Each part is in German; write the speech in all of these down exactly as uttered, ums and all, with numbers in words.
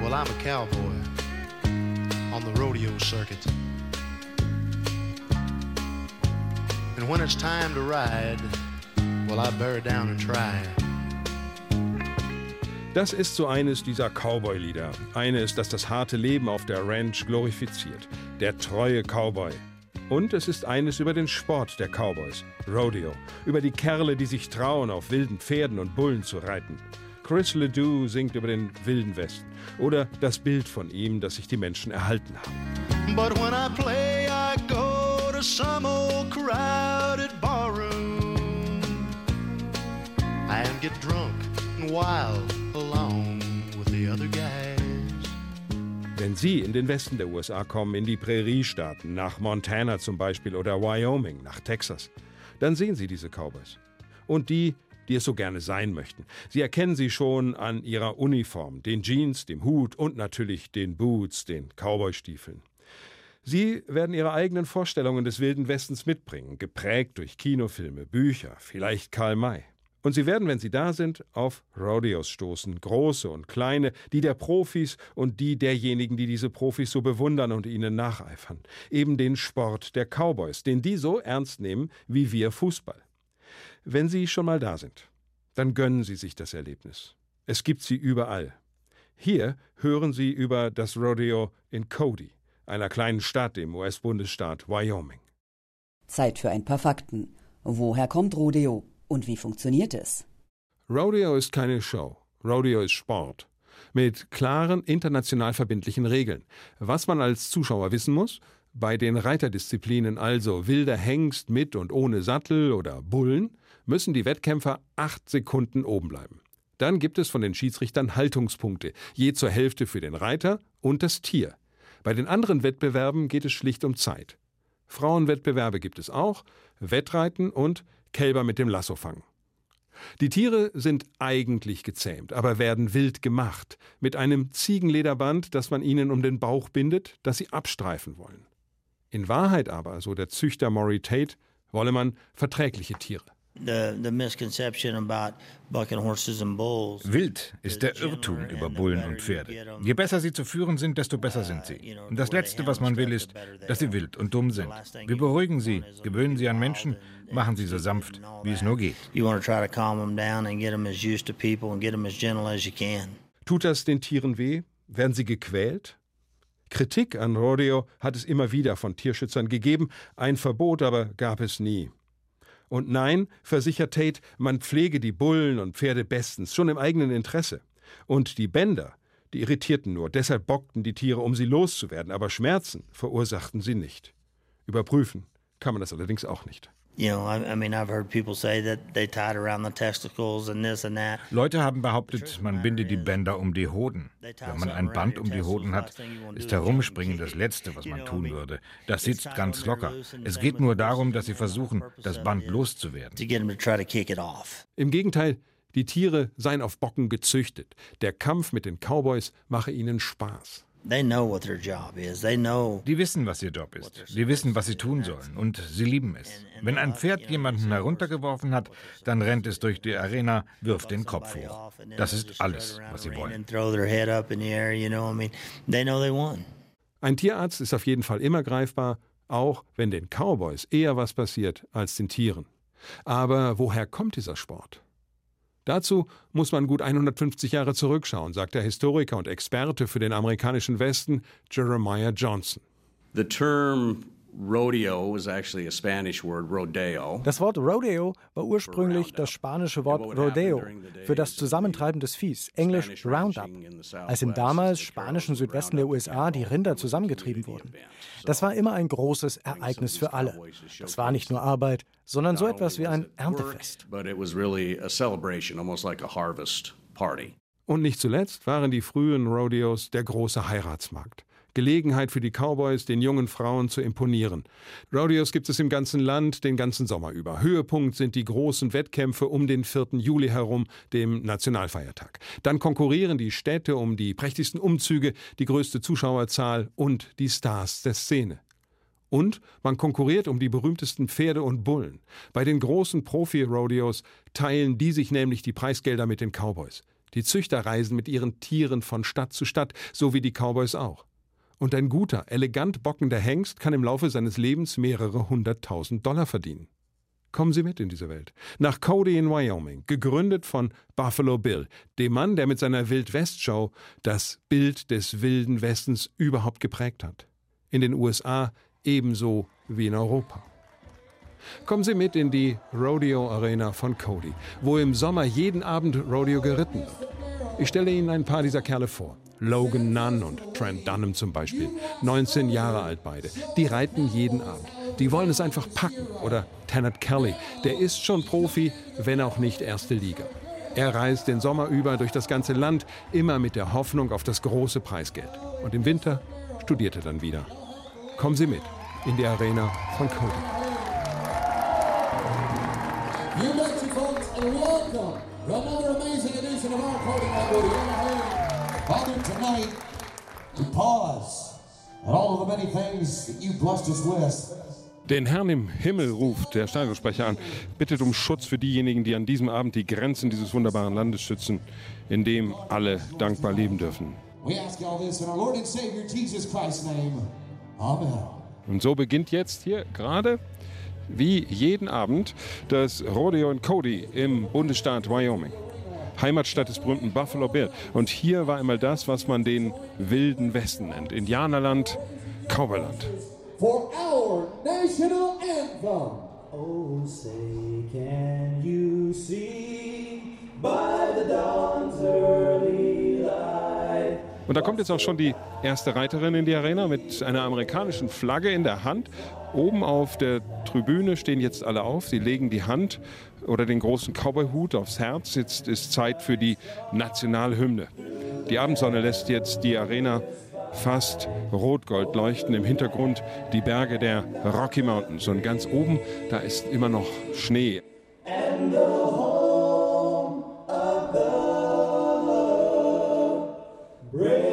Well, I'm a cowboy on the rodeo circuit. And when it's time to ride, well, I bear down and try. Das ist so eines dieser Cowboy-Lieder. Eines, das das harte Leben auf der Ranch glorifiziert. Der treue Cowboy. Und es ist eines über den Sport der Cowboys, Rodeo. Über die Kerle, die sich trauen, auf wilden Pferden und Bullen zu reiten. Chris Ledoux singt über den Wilden Westen. Oder das Bild von ihm, das sich die Menschen erhalten haben. But when I play, I go to some old crowded barroom and get drunk and wild along with the other guys. Wenn Sie in den Westen der U S A kommen, in die Präriestaaten, nach Montana zum Beispiel oder Wyoming, nach Texas, dann sehen Sie diese Cowboys. Und die, die es so gerne sein möchten. Sie erkennen sie schon an ihrer Uniform, den Jeans, dem Hut und natürlich den Boots, den Cowboystiefeln. Sie werden ihre eigenen Vorstellungen des Wilden Westens mitbringen, geprägt durch Kinofilme, Bücher, vielleicht Karl May. Und sie werden, wenn sie da sind, auf Rodeos stoßen, große und kleine, die der Profis und die derjenigen, die diese Profis so bewundern und ihnen nacheifern. Eben den Sport der Cowboys, den die so ernst nehmen wie wir Fußball. Wenn Sie schon mal da sind, dann gönnen Sie sich das Erlebnis. Es gibt sie überall. Hier hören Sie über das Rodeo in Cody, einer kleinen Stadt im U S-Bundesstaat Wyoming. Zeit für ein paar Fakten. Woher kommt Rodeo? Und wie funktioniert es? Rodeo ist keine Show. Rodeo ist Sport. Mit klaren, international verbindlichen Regeln. Was man als Zuschauer wissen muss: Bei den Reiterdisziplinen, also wilder Hengst mit und ohne Sattel oder Bullen, müssen die Wettkämpfer acht Sekunden oben bleiben. Dann gibt es von den Schiedsrichtern Haltungspunkte, je zur Hälfte für den Reiter und das Tier. Bei den anderen Wettbewerben geht es schlicht um Zeit. Frauenwettbewerbe gibt es auch, Wettreiten und Kälber mit dem Lasso fangen. Die Tiere sind eigentlich gezähmt, aber werden wild gemacht, mit einem Ziegenlederband, das man ihnen um den Bauch bindet, das sie abstreifen wollen. In Wahrheit aber, so der Züchter Maury Tate, wolle man verträgliche Tiere. Wild ist der Irrtum über Bullen und Pferde. Je besser sie zu führen sind, desto besser sind sie. Und das Letzte, was man will, ist, dass sie wild und dumm sind. Wir beruhigen sie, gewöhnen sie an Menschen, machen sie so sanft, wie es nur geht. Tut das den Tieren weh? Werden sie gequält? Kritik an Rodeo hat es immer wieder von Tierschützern gegeben, ein Verbot aber gab es nie. Und nein, versichert Tate, man pflege die Bullen und Pferde bestens, schon im eigenen Interesse. Und die Bänder, die irritierten nur, deshalb bockten die Tiere, um sie loszuwerden, aber Schmerzen verursachten sie nicht. Überprüfen kann man das allerdings auch nicht. Leute haben behauptet, man binde die Bänder um die Hoden. Wenn man ein Band um die Hoden hat, ist Herumspringen das Letzte, was man tun würde. Das sitzt ganz locker. Es geht nur darum, dass sie versuchen, das Band loszuwerden. Im Gegenteil, die Tiere seien auf Bocken gezüchtet. Der Kampf mit den Cowboys mache ihnen Spaß. Die wissen, was ihr Job ist. Sie wissen, was sie tun sollen. Und sie lieben es. Wenn ein Pferd jemanden heruntergeworfen hat, dann rennt es durch die Arena, wirft den Kopf hoch. Das ist alles, was sie wollen. Ein Tierarzt ist auf jeden Fall immer greifbar, auch wenn den Cowboys eher was passiert als den Tieren. Aber woher kommt dieser Sport? Dazu muss man gut hundertfünfzig Jahre zurückschauen, sagt der Historiker und Experte für den amerikanischen Westen Jeremiah Johnson. The term rodeo was actually a Spanish word, rodeo. Das Wort Rodeo war ursprünglich das spanische Wort Rodeo für das Zusammentreiben des Viehs, englisch Roundup, als im damals spanischen Südwesten der U S A die Rinder zusammengetrieben wurden. Das war immer ein großes Ereignis für alle. Das war nicht nur Arbeit, sondern so etwas wie ein Erntefest. Und nicht zuletzt waren die frühen Rodeos der große Heiratsmarkt. Gelegenheit für die Cowboys, den jungen Frauen zu imponieren. Rodeos gibt es im ganzen Land den ganzen Sommer über. Höhepunkt sind die großen Wettkämpfe um den vierten Juli herum, dem Nationalfeiertag. Dann konkurrieren die Städte um die prächtigsten Umzüge, die größte Zuschauerzahl und die Stars der Szene. Und man konkurriert um die berühmtesten Pferde und Bullen. Bei den großen Profi-Rodeos teilen die sich nämlich die Preisgelder mit den Cowboys. Die Züchter reisen mit ihren Tieren von Stadt zu Stadt, so wie die Cowboys auch. Und ein guter, elegant bockender Hengst kann im Laufe seines Lebens mehrere hunderttausend Dollar verdienen. Kommen Sie mit in diese Welt. Nach Cody in Wyoming, gegründet von Buffalo Bill, dem Mann, der mit seiner Wild-West-Show das Bild des Wilden Westens überhaupt geprägt hat. In den U S A ebenso wie in Europa. Kommen Sie mit in die Rodeo-Arena von Cody, wo im Sommer jeden Abend Rodeo geritten wird. Ich stelle Ihnen ein paar dieser Kerle vor. Logan Nunn und Trent Dunham zum Beispiel. neunzehn Jahre alt beide. Die reiten jeden Abend. Die wollen es einfach packen. Oder Tanner Kelly, der ist schon Profi, wenn auch nicht erste Liga. Er reist den Sommer über durch das ganze Land, immer mit der Hoffnung auf das große Preisgeld. Und im Winter studiert er dann wieder. Kommen Sie mit in die Arena von Cody. You bet you folks and welcome to another amazing edition of our Cody Rodeo. Father, tonight, to pause and all of the many things that you blessed us with. Den Herrn im Himmel ruft der Stadionsprecher an, bittet um Schutz für diejenigen, die an diesem Abend die Grenzen dieses wunderbaren Landes schützen, in dem alle dankbar leben dürfen. We ask all this in our Lord and Savior Jesus Christ's name. Amen. Und so beginnt jetzt hier gerade, wie jeden Abend, das Rodeo in Cody im Bundesstaat Wyoming. Heimatstadt des berühmten Buffalo Bill. Und hier war einmal das, was man den Wilden Westen nennt. Indianerland, Cowboyland. For our national anthem. Oh, say can you see by the dawn's early light. Und da kommt jetzt auch schon die erste Reiterin in die Arena mit einer amerikanischen Flagge in der Hand. Oben auf der Tribüne stehen jetzt alle auf. Sie legen die Hand oder den großen Cowboy-Hut aufs Herz. Jetzt ist Zeit für die Nationalhymne. Die Abendsonne lässt jetzt die Arena fast rot-gold leuchten. Im Hintergrund die Berge der Rocky Mountains. Und ganz oben, da ist immer noch Schnee. And the home of the brave.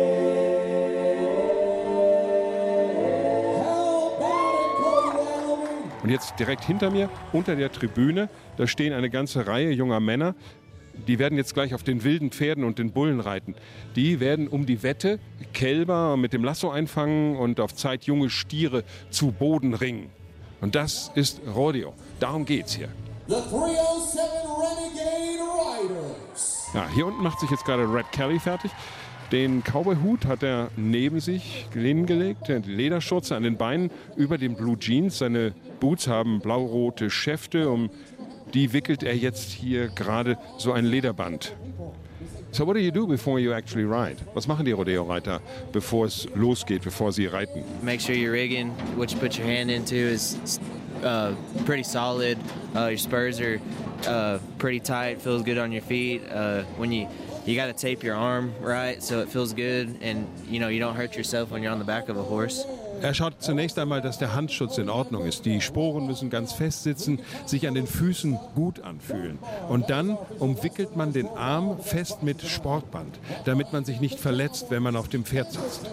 Und jetzt direkt hinter mir, unter der Tribüne, da stehen eine ganze Reihe junger Männer. Die werden jetzt gleich auf den wilden Pferden und den Bullen reiten. Die werden um die Wette Kälber mit dem Lasso einfangen und auf Zeit junge Stiere zu Boden ringen. Und das ist Rodeo. Darum geht's hier. The three oh seven Renegade Riders. Ja, hier unten macht sich jetzt gerade Red Kelly fertig. Den Cowboy-Hut hat er neben sich hingelegt, die Lederschürze an den Beinen über den Blue Jeans. Seine Boots haben blau-rote Schäfte, um die wickelt er jetzt hier gerade so ein Lederband. So what do you do before you actually ride? Was machen die Rodeo-Reiter, bevor es losgeht, bevor sie reiten? Make sure your rigging, what you put your hand into, is uh, pretty solid. Uh, your spurs are uh, pretty tight, feels good on your feet. Uh, when you You got to tape your arm right so it feels good and you know you don't hurt yourself when you're on the back of a horse. Er schaut zunächst einmal, dass der Handschutz in Ordnung ist. Die Sporen müssen ganz fest sitzen, sich an den Füßen gut anfühlen. Und dann umwickelt man den Arm fest mit Sportband, damit man sich nicht verletzt, wenn man auf dem Pferd sitzt.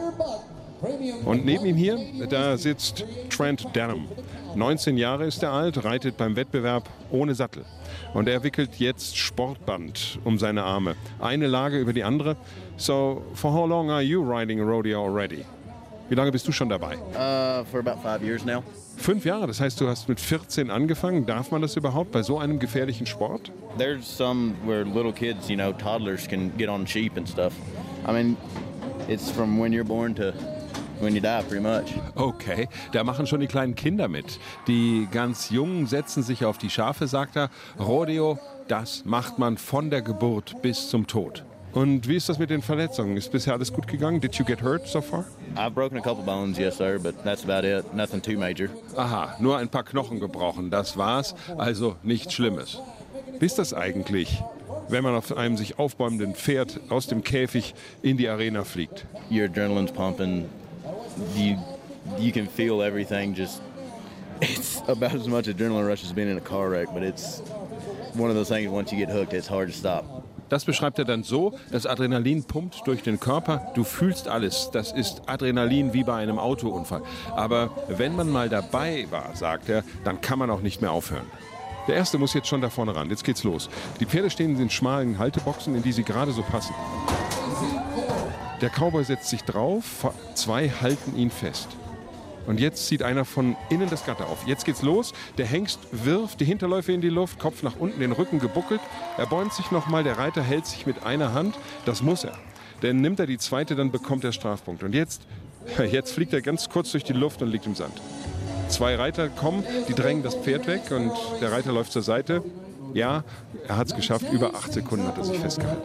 Und neben ihm hier, da sitzt Trent Dunham. neunzehn Jahre ist er alt, reitet beim Wettbewerb ohne Sattel. Und er wickelt jetzt Sportband um seine Arme. Eine Lage über die andere. So, for how long are you riding a rodeo already? Wie lange bist du schon dabei? Uh, for about five years now. Fünf Jahre, das heißt, du hast mit vierzehn angefangen. Darf man das überhaupt bei so einem gefährlichen Sport? There's some where little kids, you know, toddlers can get on sheep and stuff. I mean, it's from when you're born to when you die, pretty much. Okay, da machen schon die kleinen Kinder mit. Die ganz Jungen setzen sich auf die Schafe, sagt er. Rodeo, das macht man von der Geburt bis zum Tod. Und wie ist das mit den Verletzungen? Ist bisher alles gut gegangen? Did you get hurt so far? I've broken a couple bones, yes sir, but that's about it. Nothing too major. Aha, nur ein paar Knochen gebrochen, das war's. Also nichts Schlimmes. Wie ist das eigentlich, wenn man auf einem sich aufbäumenden Pferd aus dem Käfig in die Arena fliegt? Your adrenaline's pumping. You, you can feel everything just... It's about as much adrenaline rush as being in a car wreck, but it's one of those things, once you get hooked, it's hard to stop. Das beschreibt er dann so, das Adrenalin pumpt durch den Körper, du fühlst alles, das ist Adrenalin wie bei einem Autounfall. Aber wenn man mal dabei war, sagt er, dann kann man auch nicht mehr aufhören. Der erste muss jetzt schon da vorne ran. Jetzt geht's los. Die Pferde stehen in den schmalen Halteboxen, in die sie gerade so passen. Der Cowboy setzt sich drauf, zwei halten ihn fest. Und jetzt zieht einer von innen das Gatter auf. Jetzt geht's los. Der Hengst wirft die Hinterläufe in die Luft, Kopf nach unten, den Rücken gebuckelt. Er bäumt sich nochmal, der Reiter hält sich mit einer Hand. Das muss er. Denn nimmt er die zweite, dann bekommt er Strafpunkt. Und jetzt, jetzt fliegt er ganz kurz durch die Luft und liegt im Sand. Zwei Reiter kommen, die drängen das Pferd weg und der Reiter läuft zur Seite. Ja, er hat es geschafft. Über acht Sekunden hat er sich festgehalten.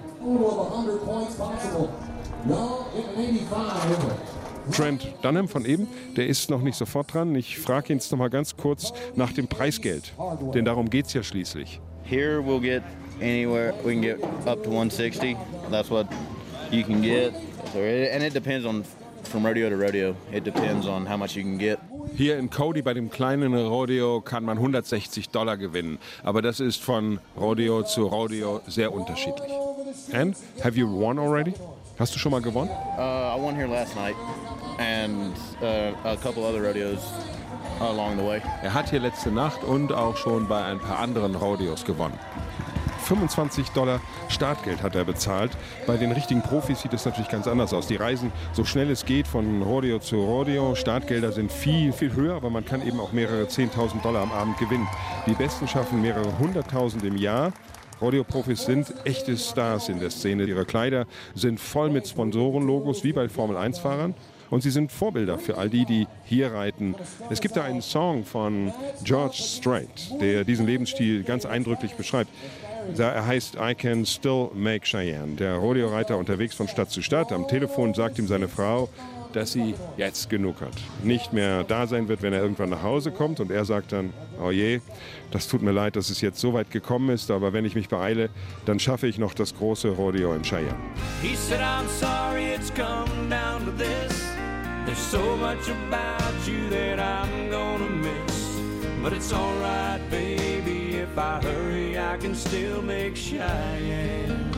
Trent Dunham von eben, der ist noch nicht sofort dran. Ich frage ihn jetzt noch mal ganz kurz nach dem Preisgeld, denn darum geht es ja schließlich. Here we'll get anywhere, we can get up to one sixty. That's what you can get. And it depends on from rodeo to rodeo. It depends on how much you can get. Hier in Cody bei dem kleinen Rodeo kann man hundertsechzig Dollar gewinnen. Aber das ist von Rodeo zu Rodeo sehr unterschiedlich. And have you won already? Hast du schon mal gewonnen? Uh, I won here last night and uh, a couple other rodeos along the way. Er hat hier letzte Nacht und auch schon bei ein paar anderen Rodeos gewonnen. fünfundzwanzig Dollar Startgeld hat er bezahlt. Bei den richtigen Profis sieht es natürlich ganz anders aus. Die reisen so schnell es geht von Rodeo zu Rodeo. Startgelder sind viel, viel höher, aber man kann eben auch mehrere zehntausend Dollar am Abend gewinnen. Die Besten schaffen mehrere hunderttausend im Jahr. Rodeo-Profis sind echte Stars in der Szene. Ihre Kleider sind voll mit Sponsorenlogos, wie bei Formel eins Fahrern. Und sie sind Vorbilder für all die, die hier reiten. Es gibt da einen Song von George Strait, der diesen Lebensstil ganz eindrücklich beschreibt. Er heißt I Can Still Make Cheyenne. Der Rodeo-Reiter unterwegs von Stadt zu Stadt. Am Telefon sagt ihm seine Frau, dass sie jetzt genug hat. Nicht mehr da sein wird, wenn er irgendwann nach Hause kommt. Und er sagt dann, oh je, das tut mir leid, dass es jetzt so weit gekommen ist. Aber wenn ich mich beeile, dann schaffe ich noch das große Rodeo in Cheyenne. He said, I'm sorry it's come down to this. There's so much about you that I'm gonna miss. But it's all right, baby, if I hurry, I can still make Cheyenne.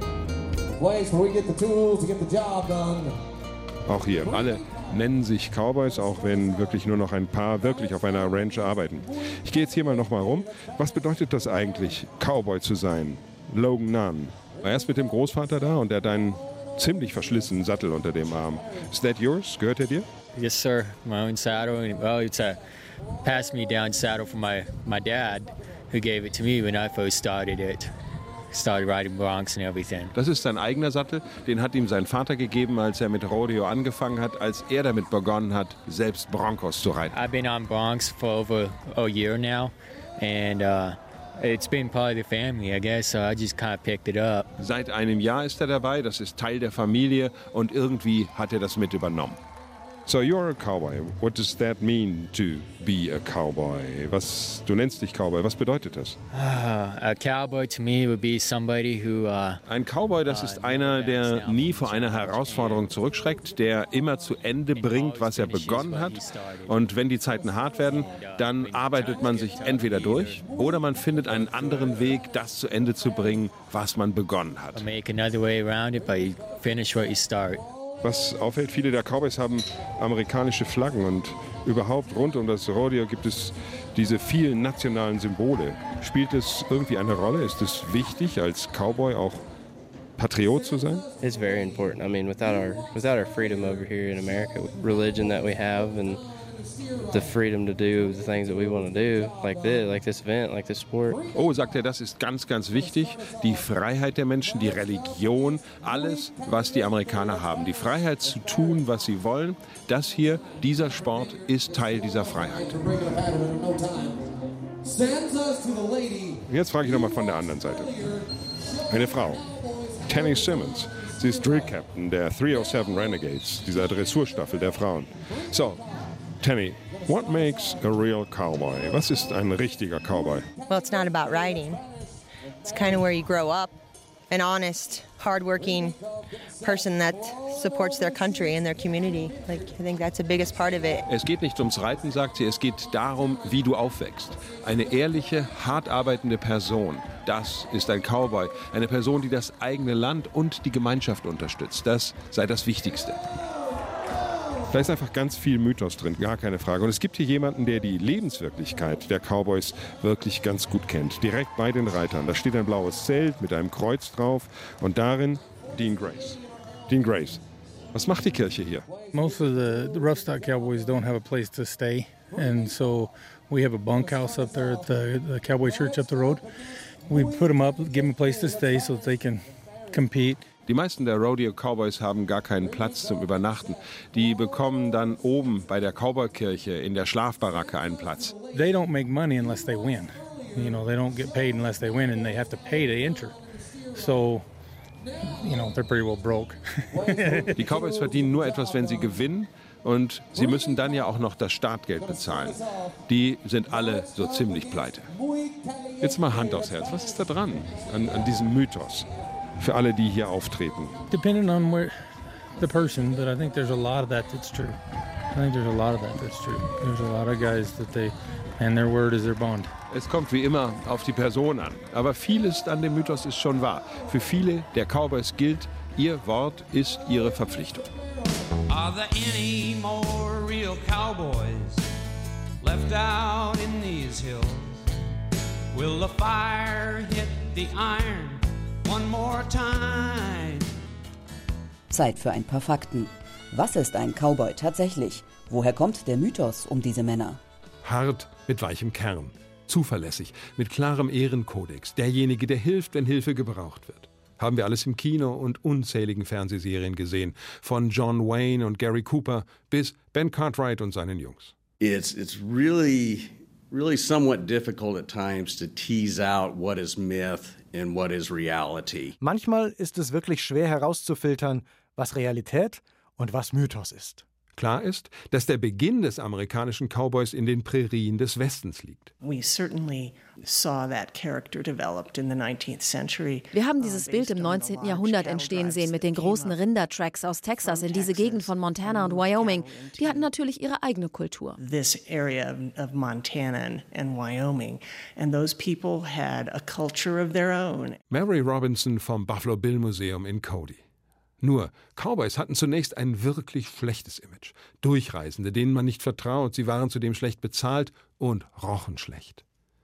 Place where we get the tools to get the job done. Auch hier, alle nennen sich Cowboys, auch wenn wirklich nur noch ein paar wirklich auf einer Ranch arbeiten. Ich gehe jetzt hier mal noch mal rum. Was bedeutet das eigentlich, Cowboy zu sein? Logan Nunn war erst mit dem Großvater da und er hat einen ziemlich verschlissenen Sattel unter dem Arm. Is that yours? Gehört er dir? Yes, sir. My own saddle. Well, it's a passed me down saddle from my, my dad, who gave it to me when I first started it. Started riding broncs and everything. Das ist sein eigener Sattel, den hat ihm sein Vater gegeben, als er mit Rodeo angefangen hat, als er damit begonnen hat, selbst Broncos zu reiten. I've been on broncs for over a year now and uh, it's been part of the family, I guess, so I just kind of picked it up. Seit einem Jahr ist er dabei, das ist Teil der Familie und irgendwie hat er das mit übernommen. So you're a cowboy. What does that mean to be a cowboy? Was, du nennst dich Cowboy. Was bedeutet das? Uh, a cowboy to me would be somebody who. Uh, Ein Cowboy, das ist einer, der nie vor einer Herausforderung zurückschreckt, der immer zu Ende bringt, was er begonnen hat. Und wenn die Zeiten hart werden, dann arbeitet man sich entweder durch oder man findet einen anderen Weg, das zu Ende zu bringen, was man begonnen hat. Make another way around it, but you finish what you start. Was auffällt, viele der Cowboys haben amerikanische Flaggen und überhaupt rund um das Rodeo gibt es diese vielen nationalen Symbole. Spielt es irgendwie eine Rolle? Ist es wichtig, als Cowboy auch Patriot zu sein? It's very important. I mean, without our without our freedom over here in America, religion that we have and the freedom to do the things that we want to do, like this, like this event, like this sport. Oh, sagt er, das ist ganz, ganz wichtig. Die Freiheit der Menschen, die Religion, alles, was die Amerikaner haben. Die Freiheit zu tun, was sie wollen. Das hier, dieser Sport, ist Teil dieser Freiheit. Jetzt frage ich nochmal von der anderen Seite. Eine Frau, Tanny Simmons. Sie ist Drill Captain der three oh seven Renegades, dieser Dressurstaffel der Frauen. So, Tanny, what makes a real cowboy? Was ist ein richtiger Cowboy? Well, it's not about riding. It's kind of where you grow up. An honest, hardworking person that supports their country and their community. Like, I think that's the biggest part of it. Es geht nicht ums Reiten, sagt sie, es geht darum, wie du aufwächst. Eine ehrliche, hart arbeitende Person, das ist ein Cowboy. Eine Person, die das eigene Land und die Gemeinschaft unterstützt. Das sei das Wichtigste. Da ist einfach ganz viel Mythos drin, gar keine Frage. Und es gibt hier jemanden, der die Lebenswirklichkeit der Cowboys wirklich ganz gut kennt. Direkt bei den Reitern. Da steht ein blaues Zelt mit einem Kreuz drauf und darin Dean Grace. Dean Grace, was macht die Kirche hier? Most of the, the rough stock cowboys don't have a place to stay. And so we have a bunkhouse up there at the, the Cowboy Church up the road. We put them up, give them a place to stay so that they can compete. Die meisten der Rodeo Cowboys haben gar keinen Platz zum Übernachten. Die bekommen dann oben bei der Cowboy-Kirche in der Schlafbaracke einen Platz. They don't make money unless they win. You know, they don't get paid unless they win, and they have to pay to enter. So, you know, they're pretty well broke. Die Cowboys verdienen nur etwas, wenn sie gewinnen. Und sie müssen dann ja auch noch das Startgeld bezahlen. Die sind alle so ziemlich pleite. Jetzt mal Hand aufs Herz. Was ist da dran an, an diesem Mythos? Für alle, die hier auftreten. Depending on where the person, but I think there's a lot of that that's true. I think there's a lot of that that's true. There's a lot of guys that they, and their word is their bond. Es kommt wie immer auf die Person an. Aber vieles an dem Mythos ist schon wahr. Für viele der Cowboys gilt, ihr Wort ist ihre Verpflichtung. Are there any more real cowboys left out in these hills? Will the fire hit the iron one more time? Zeit für ein paar Fakten. Was ist ein Cowboy tatsächlich? Woher kommt der Mythos um diese Männer? Hart mit weichem Kern, zuverlässig, mit klarem Ehrenkodex, derjenige, der hilft, wenn Hilfe gebraucht wird. Haben wir alles im Kino und unzähligen Fernsehserien gesehen, von John Wayne und Gary Cooper bis Ben Cartwright und seinen Jungs. It's it's really really somewhat difficult at times to tease out what is myth and what is reality. Manchmal ist es wirklich schwer herauszufiltern, was Realität und was Mythos ist. Klar ist, dass der Beginn des amerikanischen Cowboys in den Prärien des Westens liegt. We certainly saw that character developed in the nineteenth century. Wir haben dieses Bild im neunzehnten Jahrhundert entstehen sehen mit den großen Rindertracks aus Texas in diese Gegend von Montana und Wyoming. Die hatten natürlich ihre eigene Kultur. This area of Montana and Wyoming, and those people had a culture of their own. Mary Robinson vom Buffalo Bill Museum in Cody. Nur, Cowboys hatten zunächst ein wirklich schlechtes Image. Durchreisende, denen man nicht vertraut, sie waren zudem schlecht bezahlt und rochen schlecht.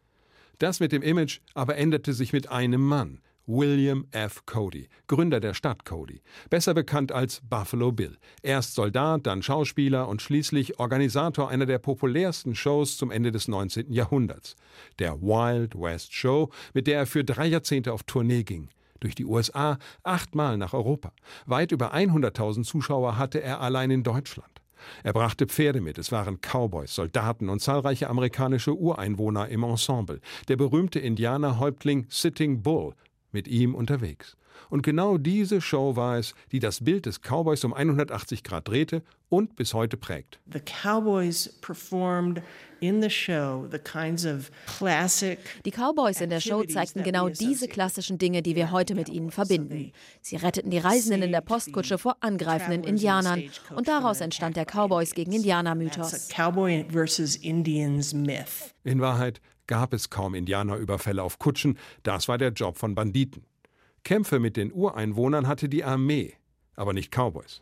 Das mit dem Image aber änderte sich mit einem Mann, William F. Cody, Gründer der Stadt Cody, besser bekannt als Buffalo Bill. Erst Soldat, dann Schauspieler und schließlich Organisator einer der populärsten Shows zum Ende des neunzehnten Jahrhunderts, der Wild West Show, mit der er für drei Jahrzehnte auf Tournee ging. Durch die U S A, achtmal nach Europa. Weit über hunderttausend Zuschauer hatte er allein in Deutschland. Er brachte Pferde mit, es waren Cowboys, Soldaten und zahlreiche amerikanische Ureinwohner im Ensemble. Der berühmte Indianerhäuptling Sitting Bull mit ihm unterwegs. Und genau diese Show war es, die das Bild des Cowboys um hundertachtzig Grad drehte und bis heute prägt. The Cowboys performed in the show the kinds of classic Die Cowboys in der Show zeigten genau diese klassischen Dinge, die wir heute mit ihnen verbinden. Sie retteten die Reisenden in der Postkutsche vor angreifenden Indianern und daraus entstand der Cowboys gegen Indianer-Mythos. Cowboy versus Indians myth. In Wahrheit gab es kaum Indianerüberfälle auf Kutschen, das war der Job von Banditen. Kämpfe mit den Ureinwohnern hatte die Armee, aber nicht Cowboys.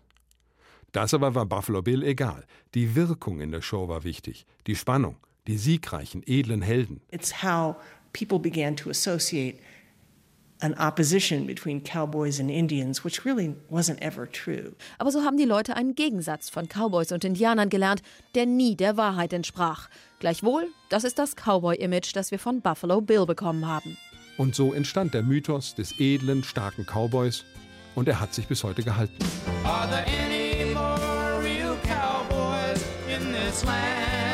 Das aber war Buffalo Bill egal. Die Wirkung in der Show war wichtig, die Spannung, die siegreichen, edlen Helden. It's how people began to associate an opposition between cowboys and Indians, which really wasn't ever true. Aber so haben die Leute einen Gegensatz von Cowboys und Indianern gelernt, der nie der Wahrheit entsprach. Gleichwohl, das ist das Cowboy-Image, das wir von Buffalo Bill bekommen haben. Und so entstand der Mythos des edlen, starken Cowboys und er hat sich bis heute gehalten. Are there any more real cowboys in this land?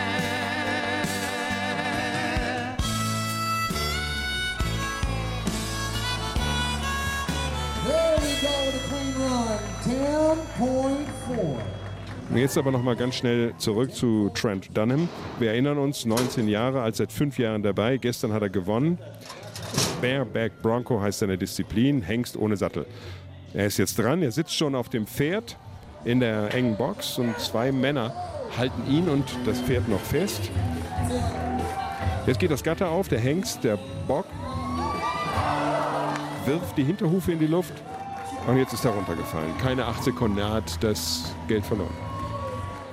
There we go with a clean run, ten point four. Jetzt aber noch mal ganz schnell zurück zu Trent Dunham. Wir erinnern uns, neunzehn Jahre, alt seit fünf Jahren dabei. Gestern hat er gewonnen. Bareback Bronco heißt seine Disziplin, Hengst ohne Sattel. Er ist jetzt dran, er sitzt schon auf dem Pferd in der engen Box und zwei Männer halten ihn und das Pferd noch fest. Jetzt geht das Gatter auf, der Hengst, der Bock, wirft die Hinterhufe in die Luft und jetzt ist er runtergefallen. Keine acht Sekunden, er hat das Geld verloren.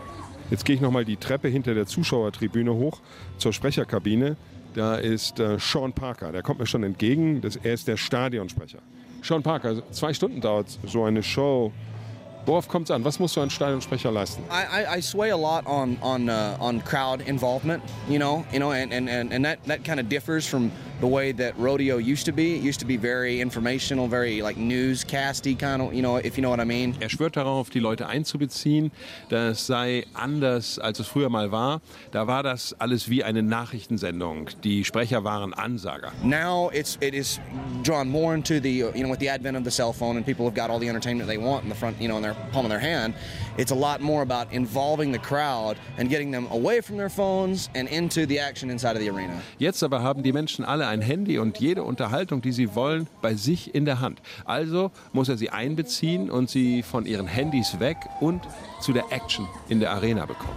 Jetzt gehe ich nochmal die Treppe hinter der Zuschauertribüne hoch zur Sprecherkabine. Da ist äh, Sean Parker, der kommt mir schon entgegen. Das, er ist der Stadionsprecher. Sean Parker, zwei Stunden dauert so eine Show. Worauf kommt es an? Was musst du als Stadionsprecher leisten? I, I, I sway a lot on on uh, on crowd involvement, you know, you know, and and and that that kind of differs from the way that rodeo used to be. It used to be very informational, very like newscasty kind of, you know, if you know what I mean. Er schwört darauf, die Leute einzubeziehen. Das sei anders, als es früher mal war. Da war das alles wie eine Nachrichtensendung. Die Sprecher waren Ansager. Now it's it is drawn more into the, you know, with the advent of the cell phone and people have got all the entertainment they want in the front, you know, in their palm of their hand. It's a lot more about involving the crowd and getting them away from their phones and into the action inside of the arena. Jetzt aber haben die Menschen alle ein Handy und jede Unterhaltung, die sie wollen, bei sich in der Hand. Also muss er sie einbeziehen und sie von ihren Handys weg und zu der Action in der Arena bekommen.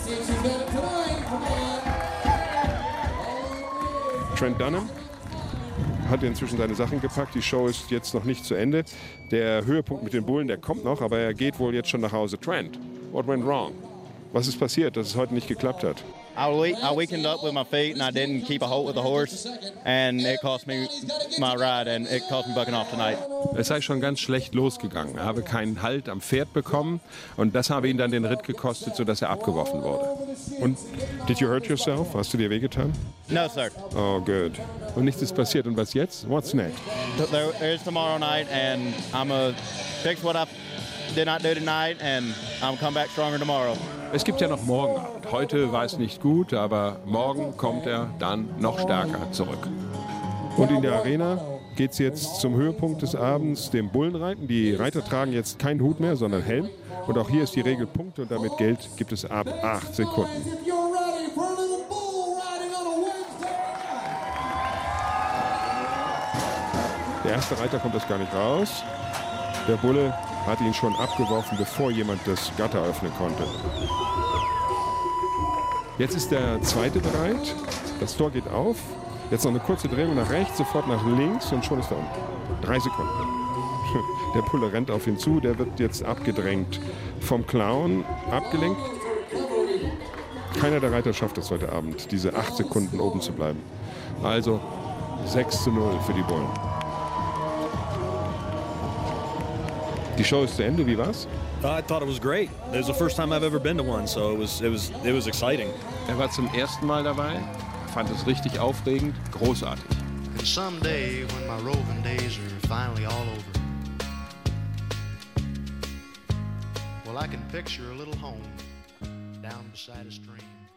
Trent Dunham hat inzwischen seine Sachen gepackt. Die Show ist jetzt noch nicht zu Ende. Der Höhepunkt mit den Bullen, der kommt noch, aber er geht wohl jetzt schon nach Hause. Trent, what went wrong? Was ist passiert, dass es heute nicht geklappt hat? I, we- I weakened up with my feet and I didn't keep a hold with the horse and it cost me my ride and it cost me bucking off tonight. Es sei schon ganz schlecht losgegangen. Er habe keinen Halt am Pferd bekommen und das habe ihn dann den Ritt gekostet, sodass er abgeworfen wurde. Und did you hurt yourself? Hast du dir wehgetan? No, sir. Oh, good. Und nichts ist passiert. Und was jetzt? What's next? There, there's tomorrow night and I'm gonna fix what I did not do tonight and I'm come back stronger tomorrow. Es gibt ja noch morgen Abend. Heute war es nicht gut, aber morgen kommt er dann noch stärker zurück. Und in der Arena geht es jetzt zum Höhepunkt des Abends, dem Bullenreiten. Die Reiter tragen jetzt keinen Hut mehr, sondern Helm. Und auch hier ist die Regel Punkte und damit Geld gibt es ab acht Sekunden. Der erste Reiter kommt das gar nicht raus. Der Bulle hat ihn schon abgeworfen, bevor jemand das Gatter öffnen konnte. Jetzt ist der zweite bereit. Das Tor geht auf. Jetzt noch eine kurze Drehung nach rechts, sofort nach links und schon ist er unten. Drei Sekunden. Der Bulle rennt auf ihn zu. Der wird jetzt abgedrängt vom Clown, abgelenkt. Keiner der Reiter schafft es heute Abend, diese acht Sekunden oben zu bleiben. Also sechs zu null für die Bullen. Die Show ist zu Ende. Wie war's? I thought it was great. It was the first time I've ever been to one, so it was it was it was exciting. Er war zum ersten Mal dabei, fand es richtig aufregend, großartig. And someday when my roving days are finally all over, well, I can picture a little home down beside a stream.